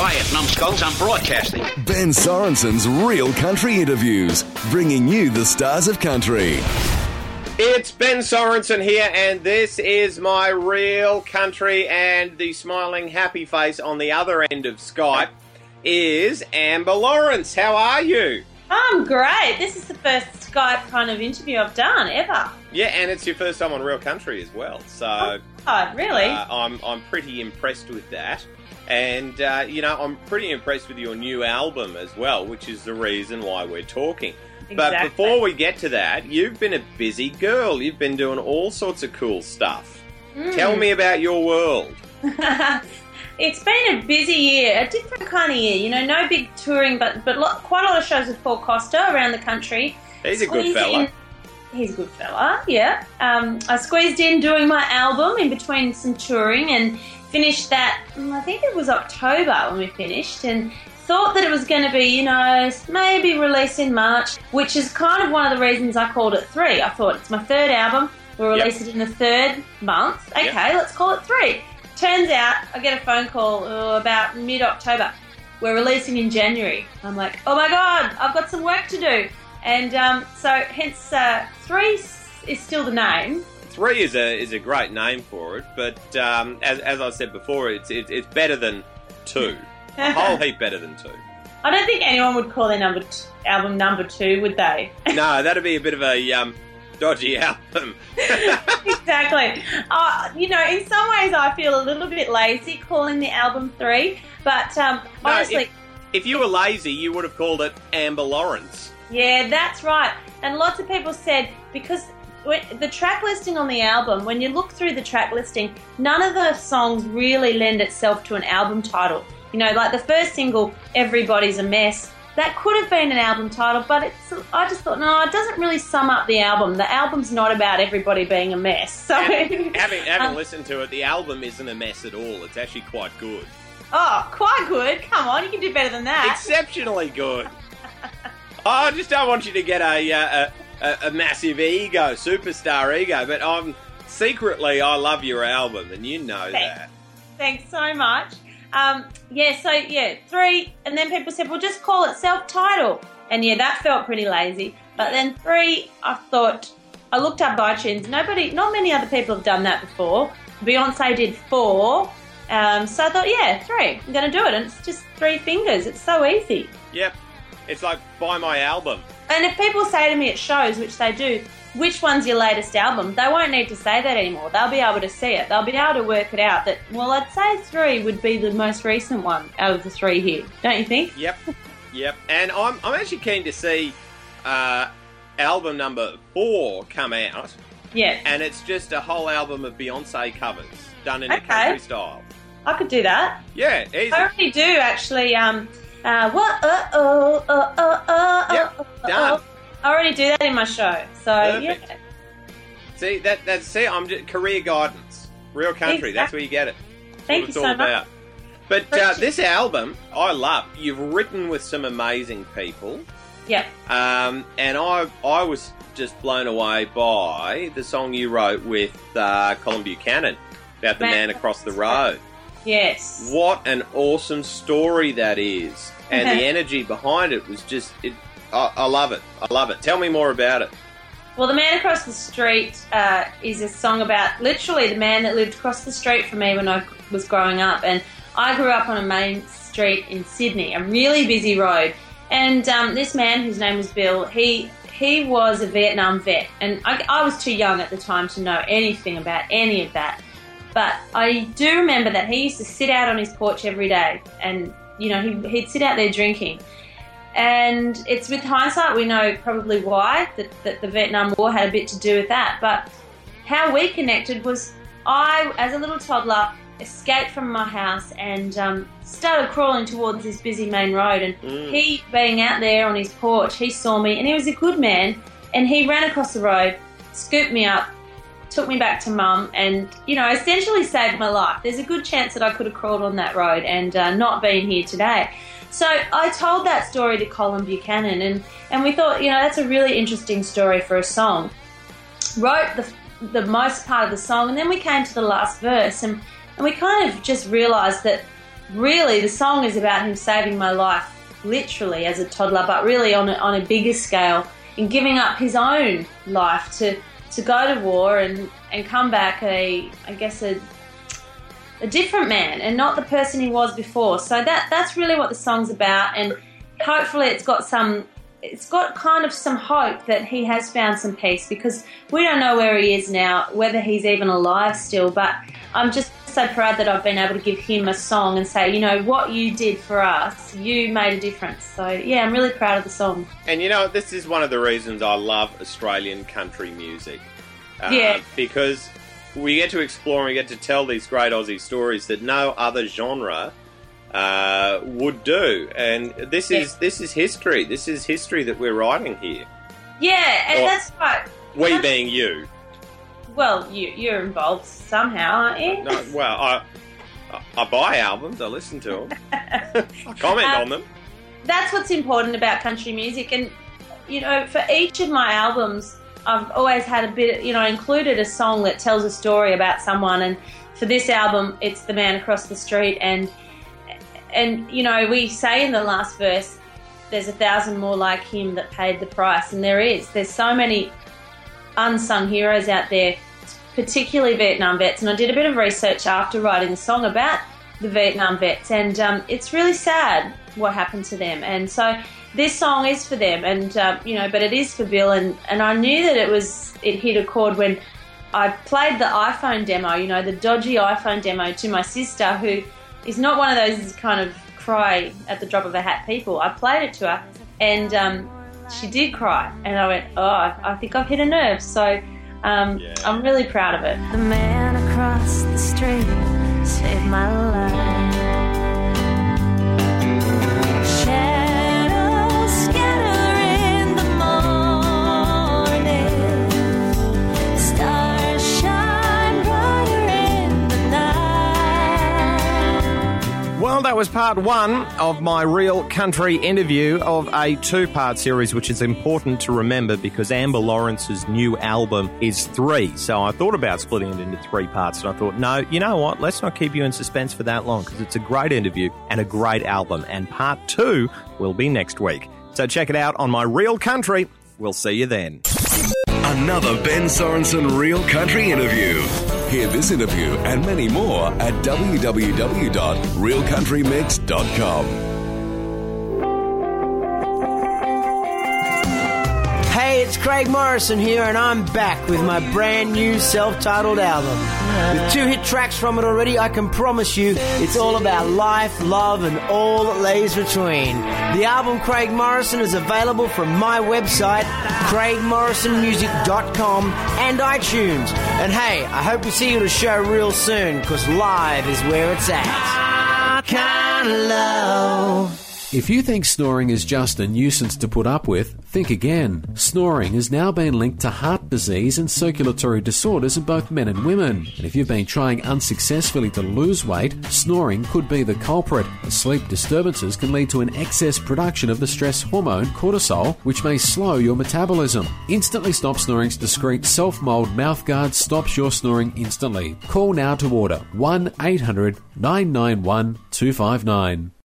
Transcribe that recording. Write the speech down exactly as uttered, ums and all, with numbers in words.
Quiet numbskulls, I'm broadcasting. Ben Sorensen's Real Country Interviews, bringing you the stars of country. It's Ben Sorensen here, and this is my Real Country, and the smiling happy face on the other end of Skype is Amber Lawrence. How are you? I'm great. This is the first Skype kind of interview I've done ever. Yeah, and it's your first time on Real Country as well. So, oh, God, really? Uh, I'm I'm pretty impressed with that. And, uh, you know, I'm pretty impressed with your new album as well, which is the reason why we're talking. Exactly. But before we get to that, you've been a busy girl. You've been doing all sorts of cool stuff. Mm. Tell me about your world. It's been a busy year, a different kind of year. You know, no big touring, but but lot, quite a lot of shows with Paul Costa around the country. He's a good fella. In, he's a good fella, yeah. Um, I squeezed in doing my album in between some touring and finished that, I think it was October when we finished, and thought that it was going to be, you know, maybe released in March, which is kind of one of the reasons I called it Three. I thought, it's my third album, we'll release yep. it in the third month. Okay, yep. let's call it Three. Turns out, I get a phone call uh, about mid-October. We're releasing in January. I'm like, oh my God, I've got some work to do. And um, so, hence, uh, Three is still the name. Three is a is a great name for it, but um, as as I said before, it's it, it's better than two. A whole heap better than two. I don't think anyone would call their number t- album number two, would they? No, that'd be a bit of a um, dodgy album. Exactly. Uh, you know, in some ways, I feel a little bit lazy calling the album Three, but um, no, honestly, if, if you were lazy, you would have called it Amber Lawrence. Yeah, that's right. And lots of people said because. The track listing on the album, when you look through the track listing, none of the songs really lend itself to an album title. You know, like the first single, Everybody's a Mess, that could have been an album title, but it's, I just thought, no, it doesn't really sum up the album. The album's not about everybody being a mess. So, having having, having um, listened to it, the album isn't a mess at all. It's actually quite good. Oh, quite good. Come on, you can do better than that. Exceptionally good. I just don't want you to get a... Uh, a A, a massive ego, superstar ego, but I'm secretly I love your album, and you know Thanks. that. Thanks so much. Um, yeah, so yeah, Three, and then people said, well, just call it self-title, and yeah, that felt pretty lazy. But then Three, I thought, I looked up iTunes. Nobody, not many other people have done that before. Beyonce did Four, um, so I thought, yeah, Three, I'm going to do it, and it's just three fingers. It's so easy. Yep, it's like buy my album. And if people say to me at shows, which they do, which one's your latest album, they won't need to say that anymore. They'll be able to see it. They'll be able to work it out that, well, I'd say Three would be the most recent one out of the three here. Don't you think? Yep, yep. And I'm I'm actually keen to see uh, album number four come out. Yeah. And it's just a whole album of Beyonce covers done in okay. a country style. I could do that. Yeah, easy. I already do, actually. Um, Uh, what? Uh oh, uh oh, uh Yep, oh. done. I already do that in my show, so Perfect. yeah. See that? That's see. I'm just, career guidance, Real Country. Exactly. That's where you get it. That's Thank what it's you all so about. much. But uh, this album, I love. You've written with some amazing people. Yep. Um, and I, I was just blown away by the song you wrote with uh, Colin Buchanan about the man, man across the road. Yes. What an awesome story that is. And the energy behind it was just, it. I, I love it. I love it. Tell me more about it. Well, The Man Across the Street uh, is a song about literally the man that lived across the street from me when I was growing up. And I grew up on a main street in Sydney, a really busy road. And um, this man, whose name was Bill, he he was a Vietnam vet. And I, I was too young at the time to know anything about any of that. But I do remember that he used to sit out on his porch every day and, you know, he, he'd sit out there drinking. And it's with hindsight we know probably why, that, that the Vietnam War had a bit to do with that. But how we connected was I, as a little toddler, escaped from my house and um, started crawling towards this busy main road. And mm. he, being out there on his porch, he saw me and he was a good man. And he ran across the road, scooped me up, took me back to mum and, you know, essentially saved my life. There's a good chance that I could have crawled on that road and uh, not been here today. So I told that story to Colin Buchanan and, and we thought, you know, that's a really interesting story for a song. Wrote the the most part of the song and then we came to the last verse and, and we kind of just realised that really the song is about him saving my life, literally as a toddler, but really on a, on a bigger scale, in giving up his own life to, to go to war and, and come back a, I guess, a, a different man and not the person he was before. So that that's really what the song's about, and hopefully it's got some, it's got kind of some hope that he has found some peace, because we don't know where he is now, whether he's even alive still, but I'm just so proud that I've been able to give him a song and say, you know, what you did for us, you made a difference. So, yeah, I'm really proud of the song. And, you know, this is one of the reasons I love Australian country music. Uh, yeah. Because we get to explore and we get to tell these great Aussie stories that no other genre uh, would do. And this is yeah. this is history. This is history that we're writing here. Yeah, and or, that's right. We that's, being you. Well, you, you're involved somehow, aren't you? No, well, I I buy albums, I listen to them, I comment um, on them. That's what's important about country music, and you know, for each of my albums, I've always had a bit, you know, included a song that tells a story about someone, and for this album, it's the man across the street, and and you know, we say in the last verse, there's a thousand more like him that paid the price, and there is. There's so many unsung heroes out there, particularly Vietnam vets, and I did a bit of research after writing the song about the Vietnam vets, and um, it's really sad what happened to them, and so this song is for them, and uh, you know, but it is for Bill, and, and I knew that it was it hit a chord when I played the iPhone demo, you know, the dodgy iPhone demo to my sister, who is not one of those kind of cry at the drop of a hat people. I played it to her, and um, she did cry, and I went, oh, I think I've hit a nerve, so um, yeah. I'm really proud of it. The man across the street saved my life. Shadows scatter in the morning, stars shine brighter in the night. Well, that was part one of my Real Country interview of a two-part series, which is important to remember because Amber Lawrence's new album is three. So I thought about splitting it into three parts, and I thought, no, you know what? Let's not keep you in suspense for that long, because it's a great interview and a great album. And part two will be next week. So check it out on my Real Country. We'll see you then. Another Ben Sorensen Real Country interview. Hear this interview and many more at w w w dot real country mix dot com. Hey, it's Craig Morrison here, and I'm back with my brand new self-titled album. With two hit tracks from it already, I can promise you it's all about life, love, and all that lays between. The album Craig Morrison is available from my website, craig morrison music dot com, and iTunes. And hey, I hope we see you at a show real soon, because live is where it's at. Kind of love. If you think snoring is just a nuisance to put up with, think again. Snoring has now been linked to heart disease and circulatory disorders in both men and women. And if you've been trying unsuccessfully to lose weight, snoring could be the culprit. The sleep disturbances can lead to an excess production of the stress hormone cortisol, which may slow your metabolism. Instantly Stop Snoring's discreet self-mold mouthguard stops your snoring instantly. Call now to order one eight hundred nine nine one two five nine.